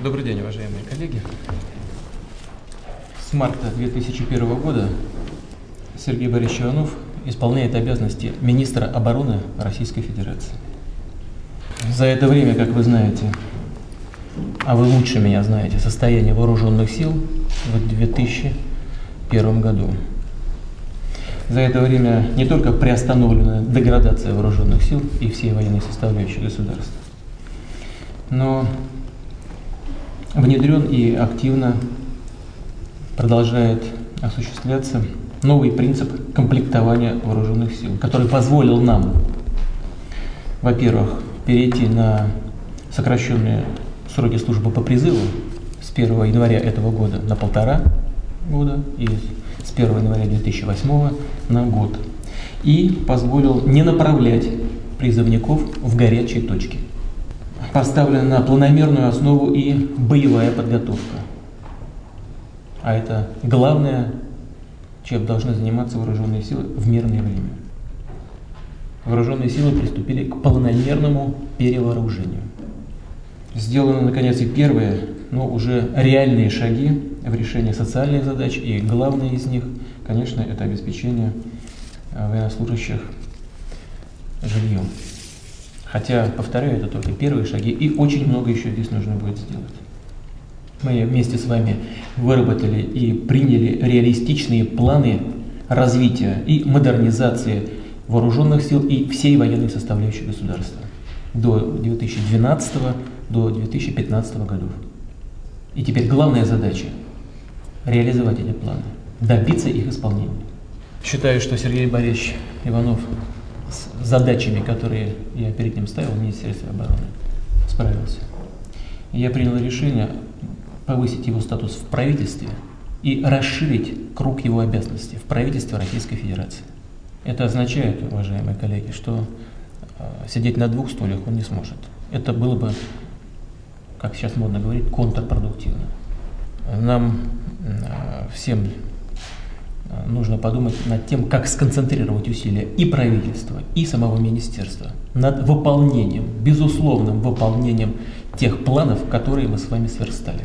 Добрый день, уважаемые коллеги. С марта 2001 года Сергей Борисович Иванов исполняет обязанности министра обороны Российской Федерации. За это время, как вы знаете, а вы лучше меня знаете, состояние вооруженных сил в 2001 году. За это время не только приостановлена деградация вооруженных сил и всей военной составляющей государства, но внедрен и активно продолжает осуществляться новый принцип комплектования вооруженных сил, который позволил нам, во-первых, перейти на сокращенные сроки службы по призыву с 1 января этого года на 1,5 года и с 1 января 2008 на год. И позволил не направлять призывников в горячие точки. Поставлена на планомерную основу и боевая подготовка. А это главное, чем должны заниматься вооруженные силы в мирное время. Вооруженные силы приступили к планомерному перевооружению. Сделаны, наконец, и первые, но уже реальные шаги в решении социальных задач, и главное из них, конечно, это обеспечение военнослужащих жильем. Хотя, повторяю, это только первые шаги, и очень много еще здесь нужно будет сделать. Мы вместе с вами выработали и приняли реалистичные планы развития и модернизации вооруженных сил и всей военной составляющей государства до 2012 до 2015 годов. И теперь главная задача – реализовать эти планы, добиться их исполнения. Считаю, что Сергей Борисович Иванов с задачами, которые я перед ним ставил в Министерстве обороны, справился. И я принял решение повысить его статус в правительстве и расширить круг его обязанностей в правительстве Российской Федерации. Это означает, уважаемые коллеги, что сидеть на двух стульях он не сможет. Это было бы, как сейчас модно говорить, контрпродуктивно. Нам всем нужно подумать над тем, как сконцентрировать усилия и правительства, и самого министерства над выполнением, безусловным выполнением тех планов, которые мы с вами сверстали.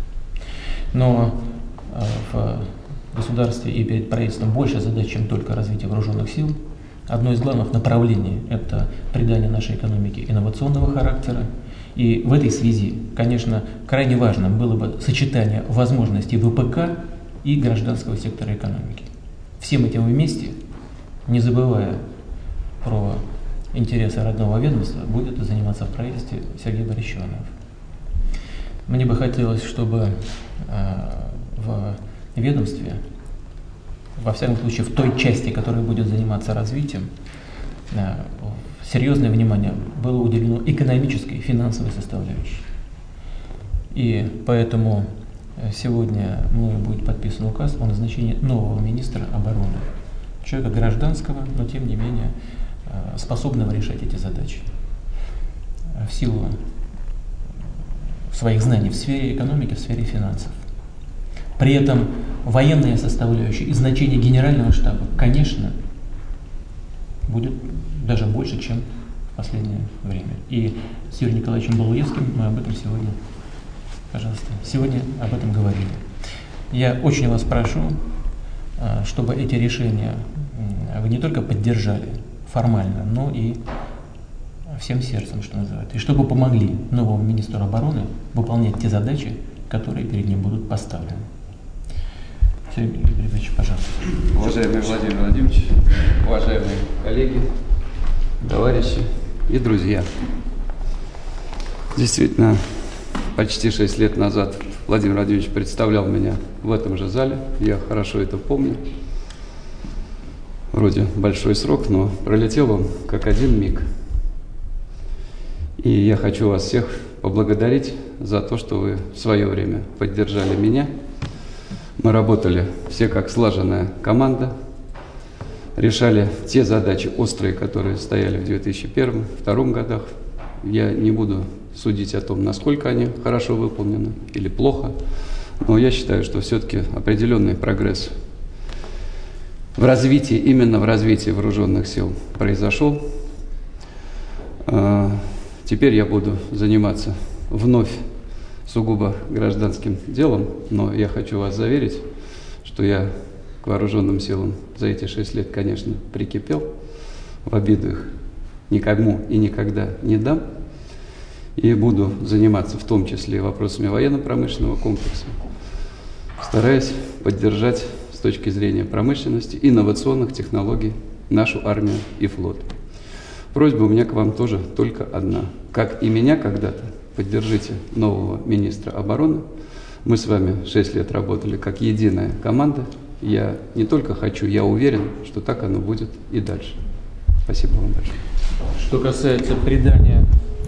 Но в государстве и перед правительством больше задач, чем только развитие вооруженных сил. Одно из главных направлений – это придание нашей экономике инновационного характера. И в этой связи, конечно, крайне важно было бы сочетание возможностей ВПК и гражданского сектора экономики. Всем этим вместе, не забывая про интересы родного ведомства, будет заниматься в правительстве Сергей Борисович Иванов. Мне бы хотелось, чтобы в ведомстве, во всяком случае в той части, которая будет заниматься развитием, серьезное внимание было уделено экономической и финансовой составляющей. И поэтому сегодня мною будет подписан указ о назначении нового министра обороны, человека гражданского, но тем не менее способного решать эти задачи в силу своих знаний в сфере экономики, в сфере финансов. При этом военная составляющая и значение генерального штаба, конечно, будет даже больше, чем в последнее время. И с Юрием Николаевичем Балуевским мы об этом сегодня, пожалуйста, сегодня об этом говорили. Я очень вас прошу, чтобы эти решения вы не только поддержали формально, но и всем сердцем, что называется, и чтобы помогли новому министру обороны выполнять те задачи, которые перед ним будут поставлены. Сергей Григорьевич, пожалуйста. Уважаемый Владимир Владимирович, уважаемые коллеги, товарищи и друзья. Действительно, почти 6 лет назад Владимир Владимирович представлял меня в этом же зале. Я хорошо это помню. Вроде большой срок, но пролетел он как один миг. И я хочу вас всех поблагодарить за то, что вы в свое время поддержали меня. Мы работали все как слаженная команда, решали те задачи острые, которые стояли в 2001-2002 годах. Я не буду судить о том, насколько они хорошо выполнены или плохо, но я считаю, что все-таки определенный прогресс в развитии, именно в развитии вооруженных сил произошел. Теперь я буду заниматься вновь сугубо гражданским делом, но я хочу вас заверить, что я к вооруженным силам за эти 6 лет, конечно, прикипел, в обиду их никому и никогда не дам, и буду заниматься в том числе и вопросами военно-промышленного комплекса, стараясь поддержать с точки зрения промышленности, инновационных технологий нашу армию и флот. Просьба у меня к вам тоже только одна. Как и меня когда-то, поддержите нового министра обороны. Мы с вами 6 лет работали как единая команда. Я не только хочу, я уверен, что так оно будет и дальше. Спасибо вам большое. Что касается придания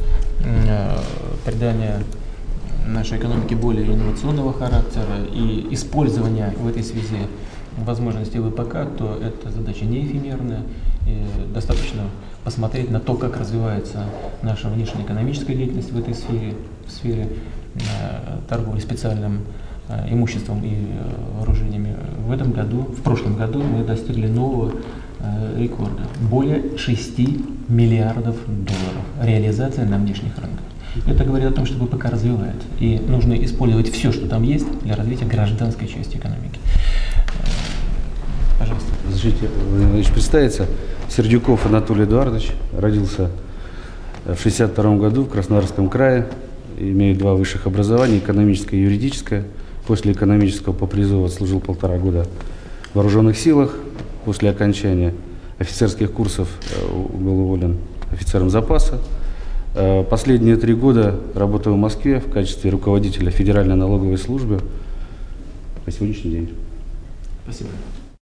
нашей экономики более инновационного характера и использования в этой связи возможностей ВПК, то эта задача не эфемерная. И достаточно посмотреть на то, как развивается наша внешнеэкономическая деятельность в этой сфере, в сфере торговли специальным имуществом и вооружениями. В прошлом году мы достигли нового рекорда. Более 6 миллиардов долларов реализация на внешних рынках. Это говорит о том, что ВПК развивается. И нужно использовать все, что там есть, для развития гражданской части экономики. Пожалуйста. Разрешите, Владимир Владимирович, представиться. Сердюков Анатолий Эдуардович. Родился в 1962 году в Краснодарском крае. Имею 2 высших образования, экономическое и юридическое. После экономического по призыву отслужил 1,5 года в вооруженных силах. После окончания офицерских курсов был уволен офицером запаса. Последние 3 года работаю в Москве в качестве руководителя Федеральной налоговой службы по сегодняшний день. Спасибо.